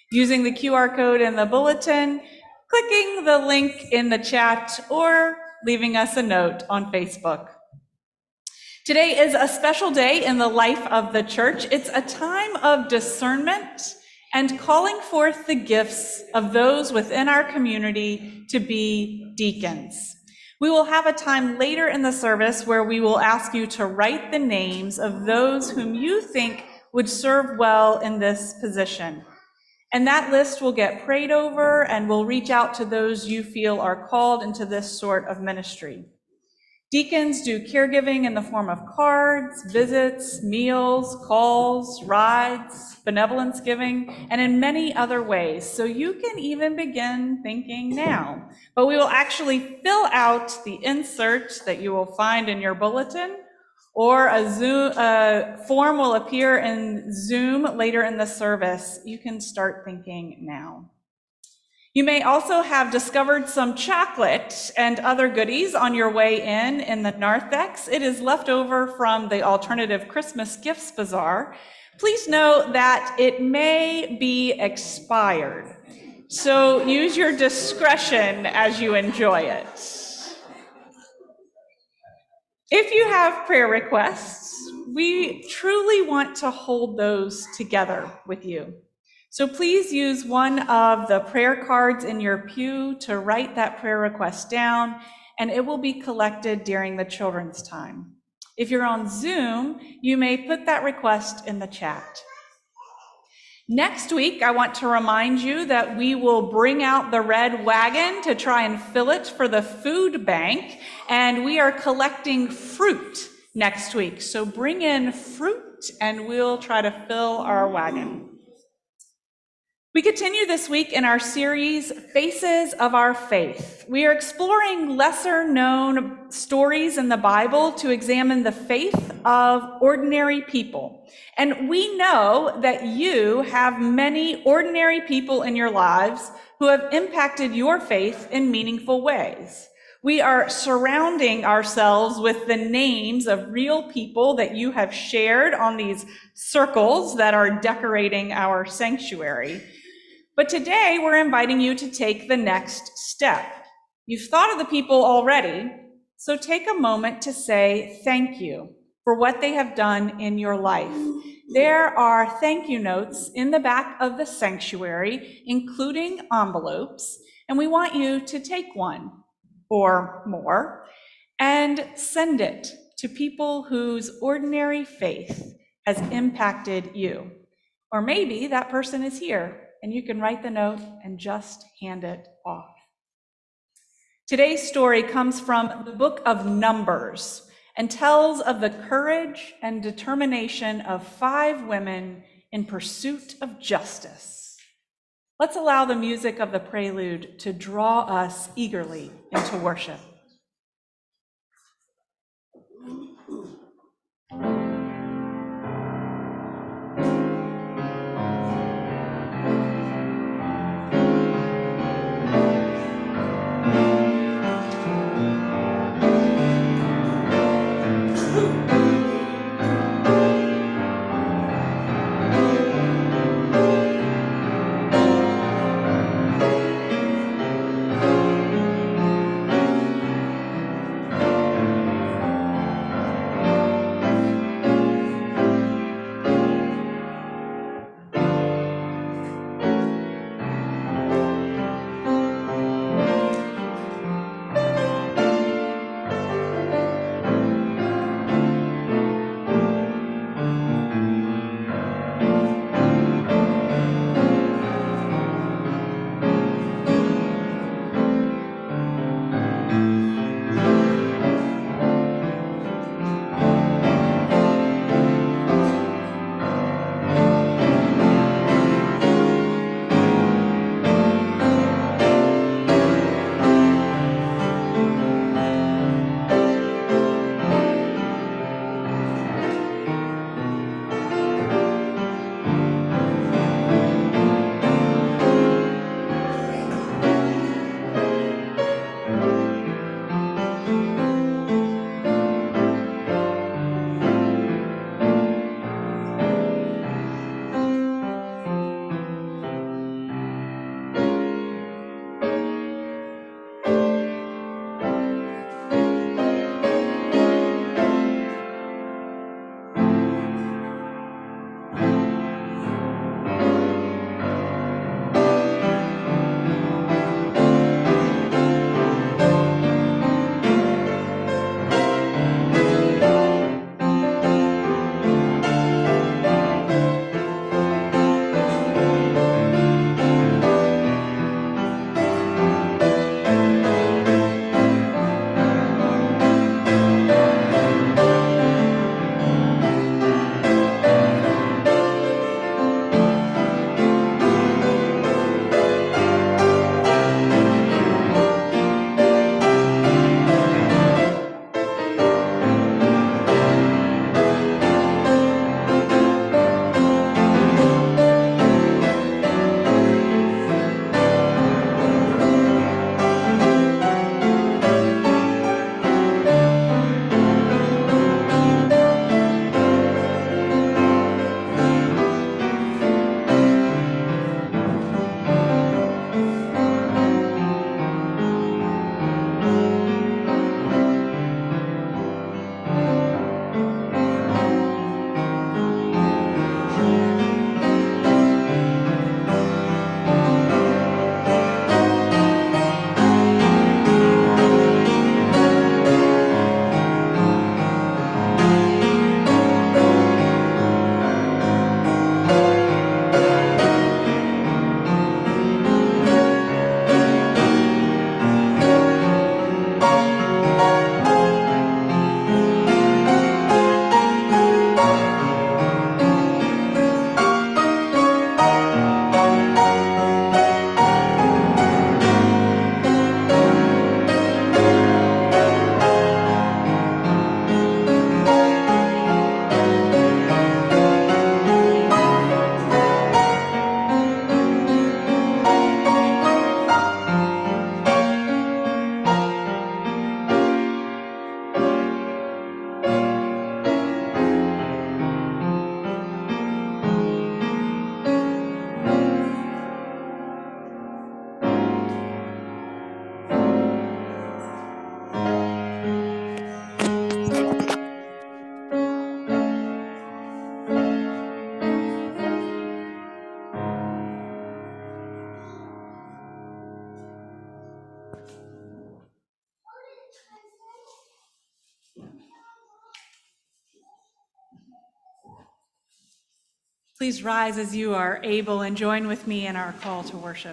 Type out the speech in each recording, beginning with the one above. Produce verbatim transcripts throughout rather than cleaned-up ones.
using the Q R code in the bulletin, clicking the link in the chat, or leaving us a note on Facebook. Today is a special day in the life of the church. It's a time of discernment and calling forth the gifts of those within our community to be deacons. We will have a time later in the service where we will ask you to write the names of those whom you think would serve well in this position. And that list will get prayed over, and we'll reach out to those you feel are called into this sort of ministry. Deacons do caregiving in the form of cards, visits, meals, calls, rides, benevolence giving, and in many other ways. So you can even begin thinking now. But we will actually fill out the insert that you will find in your bulletin, or a Zoom a form will appear in Zoom later in the service. You can start thinking now. You may also have discovered some chocolate and other goodies on your way in in the narthex. It is left over from the Alternative Christmas Gifts Bazaar. Please note that it may be expired, so use your discretion as you enjoy it. If you have prayer requests, we truly want to hold those together with you. So please use one of the prayer cards in your pew to write that prayer request down, and it will be collected during the children's time. If you're on Zoom, you may put that request in the chat. Next week, I want to remind you that we will bring out the red wagon to try and fill it for the food bank, and we are collecting fruit next week. So bring in fruit, and we'll try to fill our wagon. We continue this week in our series, Faces of Our Faith. We are exploring lesser-known stories in the Bible to examine the faith of ordinary people. And we know that you have many ordinary people in your lives who have impacted your faith in meaningful ways. We are surrounding ourselves with the names of real people that you have shared on these circles that are decorating our sanctuary. But today, we're inviting you to take the next step. You've thought of the people already, so take a moment to say thank you for what they have done in your life. There are thank you notes in the back of the sanctuary, including envelopes, and we want you to take one or more and send it to people whose ordinary faith has impacted you. Or maybe that person is here, and you can write the note and just hand it off. Today's story comes from the book of Numbers and tells of the courage and determination of five women in pursuit of justice. Let's allow the music of the prelude to draw us eagerly into worship. Please rise as you are able and join with me in our call to worship.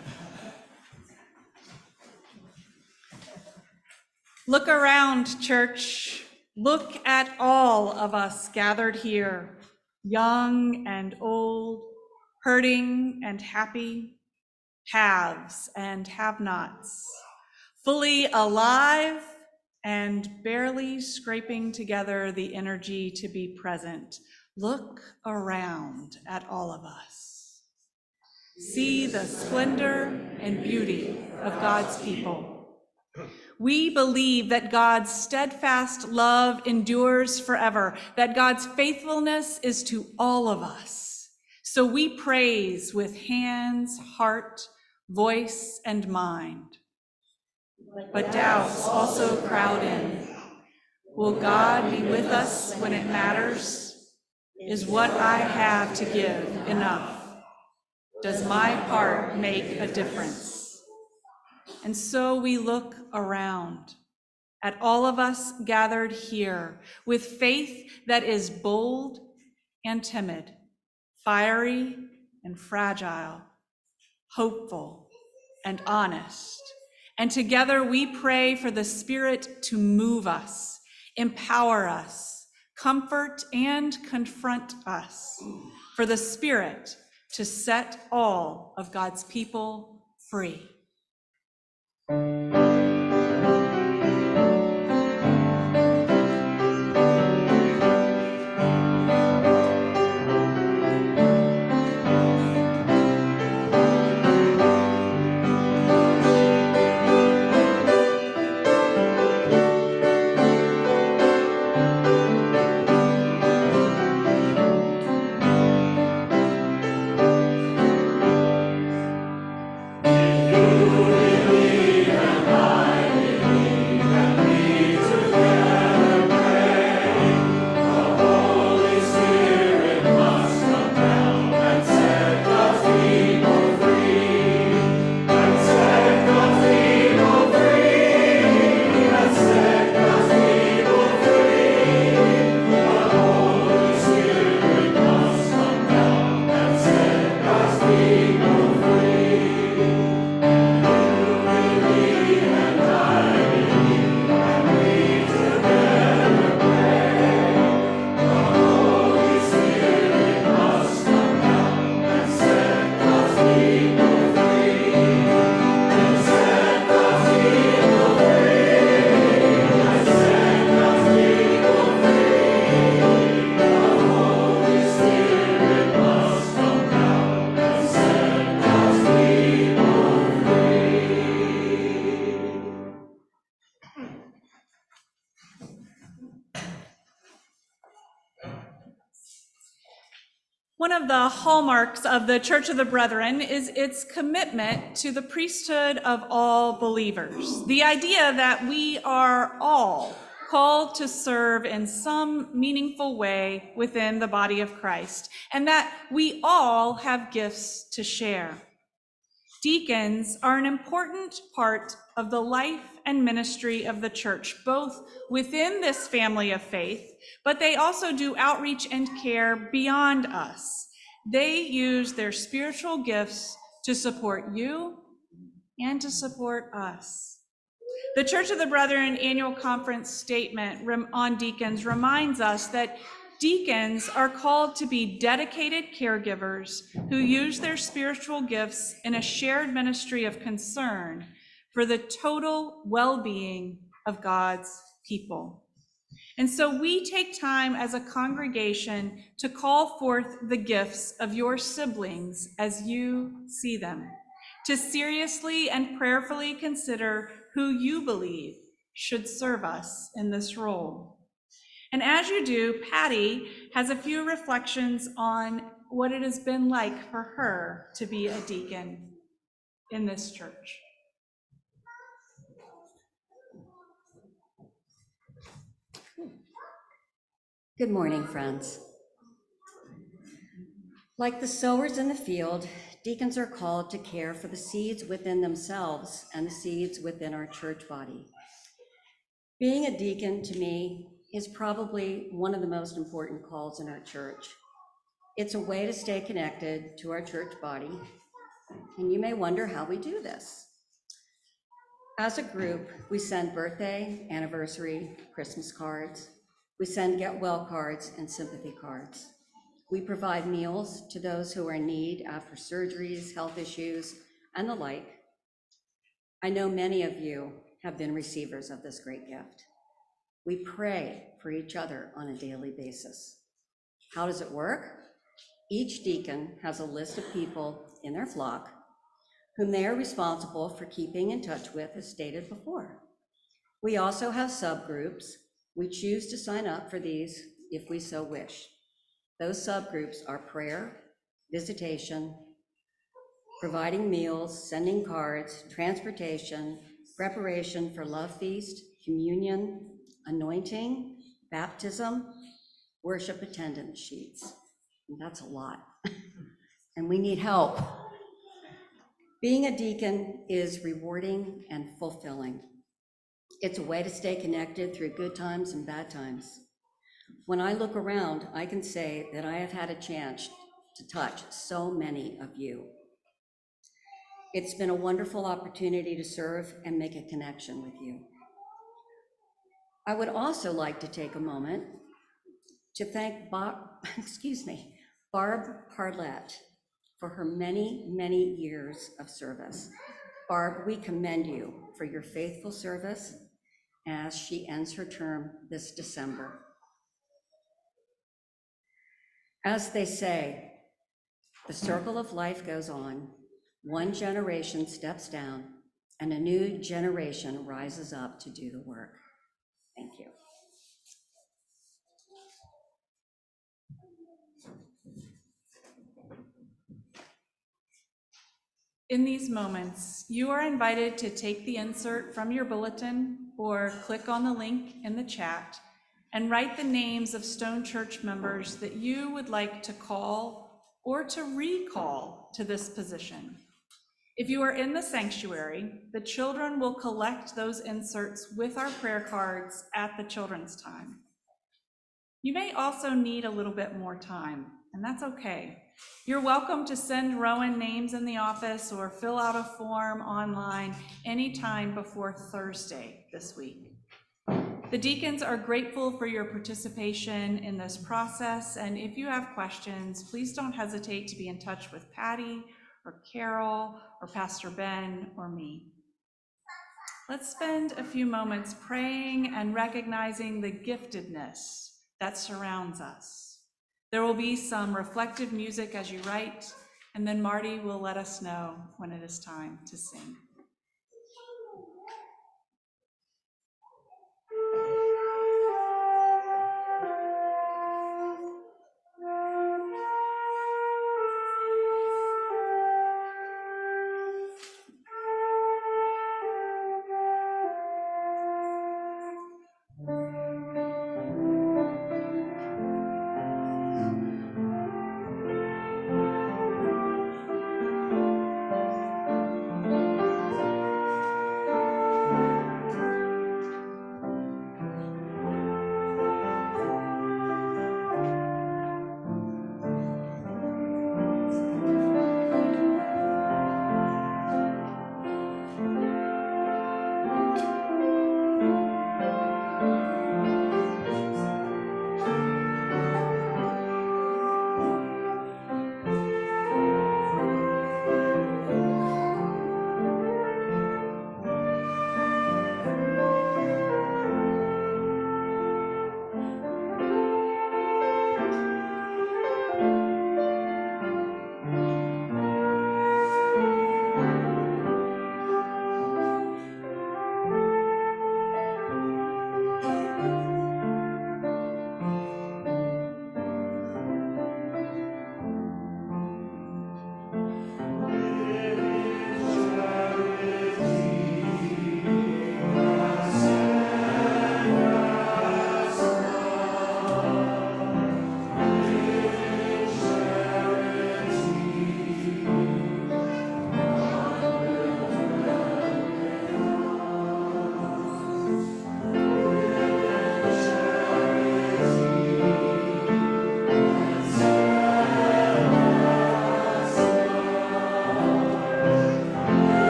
Look around, church. Look at all of us gathered here, young and old, hurting and happy, haves and have-nots, fully alive and barely scraping together the energy to be present. Look around at all of us. See the splendor and beauty of God's people. We believe that God's steadfast love endures forever, that God's faithfulness is to all of us. So we praise with hands, heart, voice, and mind. But doubts also crowd in. Will God be with us when it matters? Is what I have to give enough? Does my part make a difference? And so we look around at all of us gathered here with faith that is bold and timid, fiery and fragile, hopeful and honest. And together we pray for the Spirit to move us, empower us, comfort and confront us, for the Spirit to set all of God's people free. One of the hallmarks of the Church of the Brethren is its commitment to the priesthood of all believers. The idea that we are all called to serve in some meaningful way within the body of Christ, and that we all have gifts to share. Deacons are an important part of the life and ministry of the church, both within this family of faith, but they also do outreach and care beyond us. They use their spiritual gifts to support you and to support us. The Church of the Brethren annual conference statement on deacons reminds us that deacons are called to be dedicated caregivers who use their spiritual gifts in a shared ministry of concern for the total well-being of God's people. And so we take time as a congregation to call forth the gifts of your siblings as you see them, to seriously and prayerfully consider who you believe should serve us in this role. And as you do, Patty has a few reflections on what it has been like for her to be a deacon in this church. Good morning, friends. Like the sowers in the field, deacons are called to care for the seeds within themselves and the seeds within our church body. Being a deacon, to me, is probably one of the most important calls in our church. It's a way to stay connected to our church body, and you may wonder how we do this. As a group, we send birthday, anniversary, Christmas cards. We send get well cards and sympathy cards. We provide meals to those who are in need after surgeries, health issues, and the like. I know many of you have been receivers of this great gift. We pray for each other on a daily basis. How does it work? Each deacon has a list of people in their flock whom they are responsible for keeping in touch with, as stated before. We also have subgroups. We choose to sign up for these if we so wish. Those subgroups are prayer, visitation, providing meals, sending cards, transportation, preparation for love feast, communion, anointing, baptism, worship attendance sheets. And that's a lot. And we need help. Being a deacon is rewarding and fulfilling. It's a way to stay connected through good times and bad times. When I look around, I can say that I have had a chance to touch so many of you. It's been a wonderful opportunity to serve and make a connection with you. I would also like to take a moment to thank Bob, excuse me, Barb Parlett for her many, many years of service. Barb, we commend you for your faithful service as she ends her term this December. As they say, the circle of life goes on. One generation steps down and a new generation rises up to do the work. Thank you. In these moments, you are invited to take the insert from your bulletin or click on the link in the chat and write the names of Stone Church members that you would like to call or to recall to this position. If you are in the sanctuary, the children will collect those inserts with our prayer cards at the children's time. You may also need a little bit more time, and that's okay. You're welcome to send Rowan names in the office or fill out a form online anytime before Thursday this week. The deacons are grateful for your participation in this process, and if you have questions, please don't hesitate to be in touch with Patty or Carol or Pastor Ben or me. Let's spend a few moments praying and recognizing the giftedness that surrounds us. There will be some reflective music as you write, and then Marty will let us know when it is time to sing.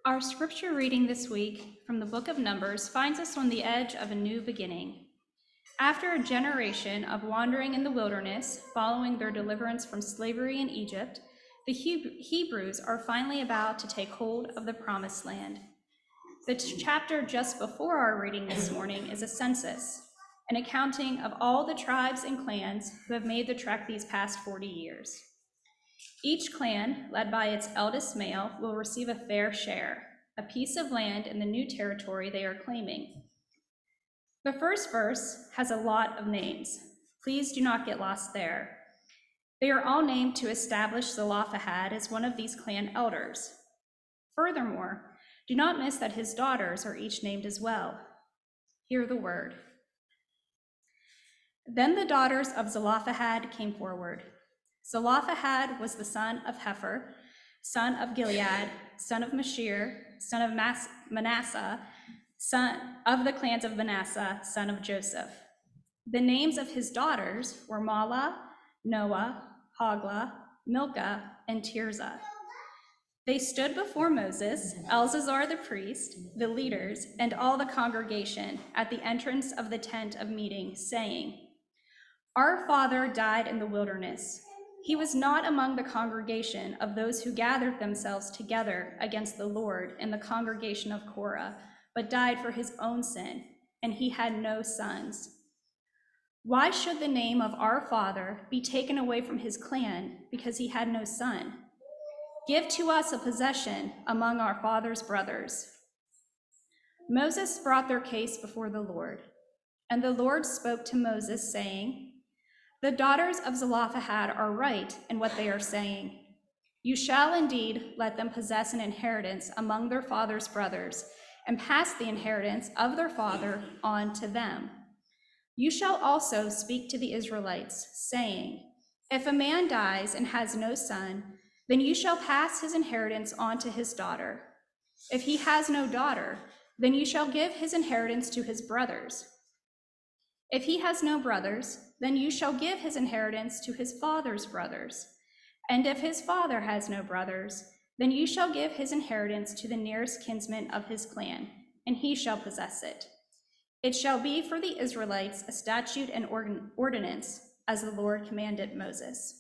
Our scripture reading this week from the book of Numbers finds us on the edge of a new beginning. After a generation of wandering in the wilderness, following their deliverance from slavery in Egypt, the Hebrews are finally about to take hold of the promised land. The chapter just before our reading this morning is a census, an accounting of all the tribes and clans who have made the trek these past forty years. Each clan, led by its eldest male, will receive a fair share, a piece of land in the new territory they are claiming. The first verse has a lot of names. Please do not get lost there. They are all named to establish Zelophehad as one of these clan elders. Furthermore, do not miss that his daughters are each named as well. Hear the word. Then the daughters of Zelophehad came forward. Zelophehad was the son of Hepher, son of Gilead, son of Mashir, son of Mas- Manasseh, son of the clans of Manasseh, son of Joseph. The names of his daughters were Mahlah, Noah, Hoglah, Milcah, and Tirzah. They stood before Moses, Eleazar the priest, the leaders, and all the congregation at the entrance of the tent of meeting, saying, "Our father died in the wilderness. He was not among the congregation of those who gathered themselves together against the Lord in the congregation of Korah, but died for his own sin, and he had no sons. Why should the name of our father be taken away from his clan because he had no son? Give to us a possession among our father's brothers." Moses brought their case before the Lord, and the Lord spoke to Moses, saying, "The daughters of Zelophehad are right in what they are saying. You shall indeed let them possess an inheritance among their father's brothers, and pass the inheritance of their father on to them. You shall also speak to the Israelites, saying, if a man dies and has no son, then you shall pass his inheritance on to his daughter. If he has no daughter, then you shall give his inheritance to his brothers. If he has no brothers, then you shall give his inheritance to his father's brothers. And if his father has no brothers, then you shall give his inheritance to the nearest kinsman of his clan, and he shall possess it. It shall be for the Israelites a statute and ordinance, as the Lord commanded Moses."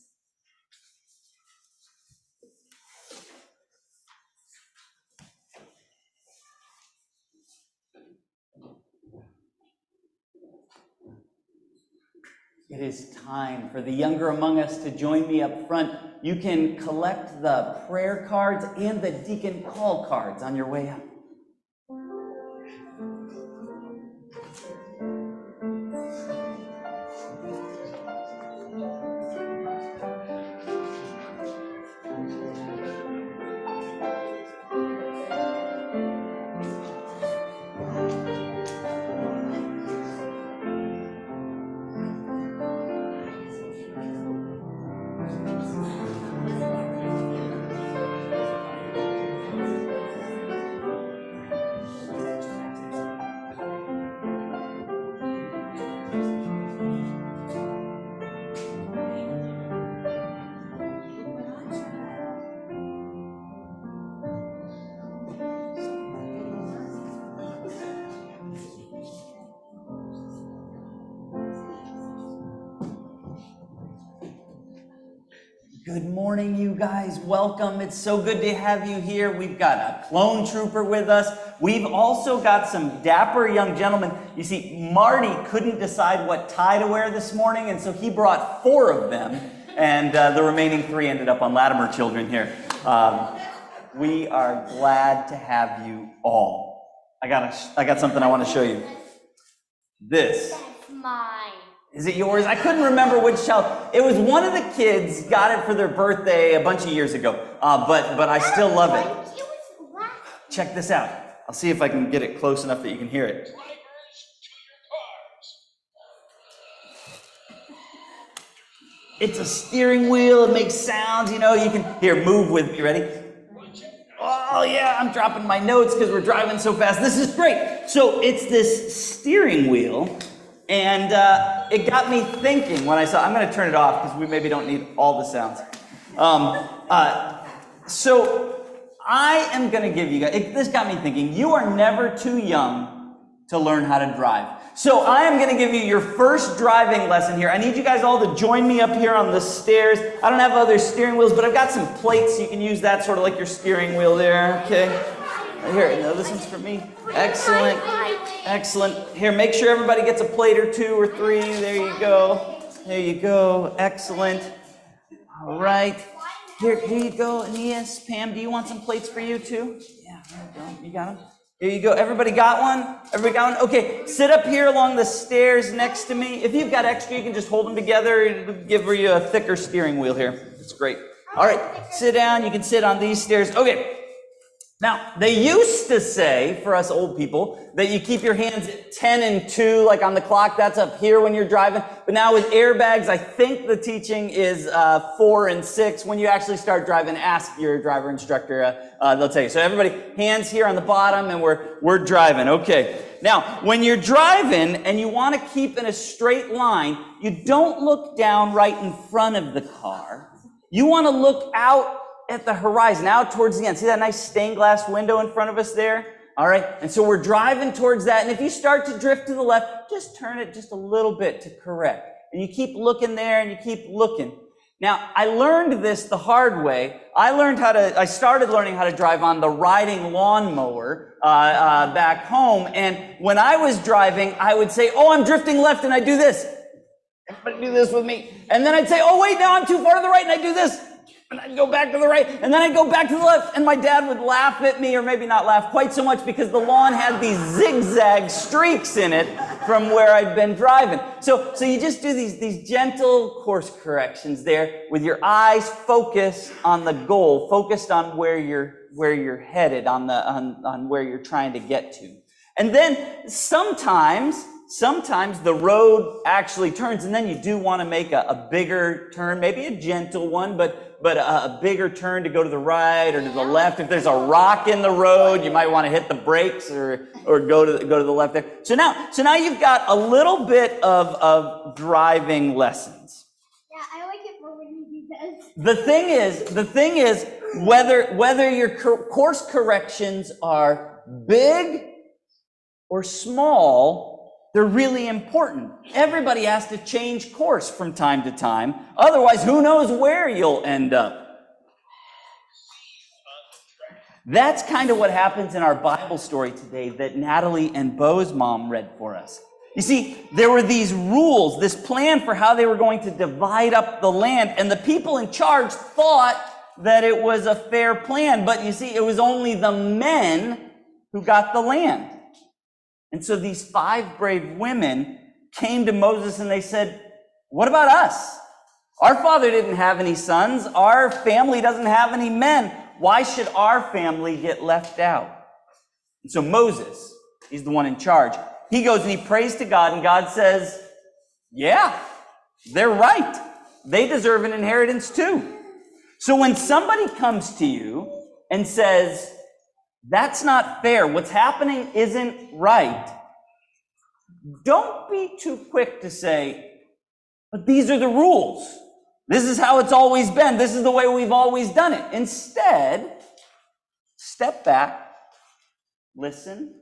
It is time for the younger among us to join me up front. You can collect the prayer cards and the deacon call cards on your way up. Good morning, you guys. Welcome. It's so good to have you here. We've got a clone trooper with us. We've also got some dapper young gentlemen. You see, Marty couldn't decide what tie to wear this morning, and so he brought four of them, and uh, the remaining three ended up on Latimer Children here. Um, we are glad to have you all. I got a, I got something I want to show you. This. That's mine. Is it yours? I couldn't remember which child. It was one of the kids got it for their birthday a bunch of years ago, uh, but but I still love it. Check this out. I'll see if I can get it close enough that you can hear it. It's a steering wheel. It makes sounds. You know, you can here move with me. Ready? Oh yeah, I'm dropping my notes because we're driving so fast. This is great. So it's this steering wheel. And uh, it got me thinking when I saw, I'm going to turn it off because we maybe don't need all the sounds. Um, uh, so I am going to give you guys, it, this got me thinking, you are never too young to learn how to drive. So I am going to give you your first driving lesson here. I need you guys all to join me up here on the stairs. I don't have other steering wheels, but I've got some plates. You can use that sort of like your steering wheel there, okay? Here, no, this one's for me. Excellent, excellent. Here, make sure everybody gets a plate or two or three. There you go. There you go. Excellent. All right. Here, here you go, Aeneas. Pam, do you want some plates for you too? Yeah, there you go. You got them? Here you go. Everybody got one? Everybody got one? Okay, sit up here along the stairs next to me. If you've got extra, you can just hold them together. It'll give you a thicker steering wheel here. It's great. All right, sit down. You can sit on these stairs. Okay. Now, they used to say, for us old people, that you keep your hands at ten and two, like on the clock. That's up here when you're driving. But now with airbags, I think the teaching is uh, four and six. When you actually start driving, ask your driver instructor. Uh, uh, they'll tell you. So everybody, hands here on the bottom, and we're, we're driving. Okay. Now, when you're driving and you want to keep in a straight line, you don't look down right in front of the car. You want to look out at the horizon, out towards the end. See that nice stained glass window in front of us there? All right, and so we're driving towards that, and if you start to drift to the left, just turn it just a little bit to correct. And you keep looking there, and you keep looking. Now, I learned this the hard way. I learned how to, I started learning how to drive on the riding lawnmower uh, uh, back home, and when I was driving, I would say, oh, I'm drifting left, and I do this. Everybody do this with me. And then I'd say, oh, wait, now I'm too far to the right, and I do this. And I'd go back to the right, and then I'd go back to the left, and my dad would laugh at me, or maybe not laugh quite so much, because the lawn had these zigzag streaks in it from where I'd been driving. So, so you just do these, these gentle course corrections there with your eyes focused on the goal, focused on where you're, where you're headed, on the, on, on where you're trying to get to. And then sometimes, Sometimes the road actually turns, and then you do want to make a, a bigger turn, maybe a gentle one, but but a, a bigger turn to go to the right or to the left. If there's a rock in the road, you might want to hit the brakes or or go to go to the left there. So now, so now you've got a little bit of of driving lessons. Yeah, I like it more when you do this. The thing is, the thing is, whether whether your cor- course corrections are big or small, they're really important. Everybody has to change course from time to time. Otherwise, who knows where you'll end up. That's kind of what happens in our Bible story today that Natalie and Bo's mom read for us. You see, there were these rules, this plan for how they were going to divide up the land, and the people in charge thought that it was a fair plan. But you see, it was only the men who got the land. And so these five brave women came to Moses and they said, what about us? Our father didn't have any sons. Our family doesn't have any men. Why should our family get left out? And so Moses, he's the one in charge. He goes and he prays to God, and God says, yeah, they're right. They deserve an inheritance too. So when somebody comes to you and says, that's not fair, what's happening isn't right, don't be too quick to say, but these are the rules. This is how it's always been. This is the way we've always done it. Instead, step back, listen,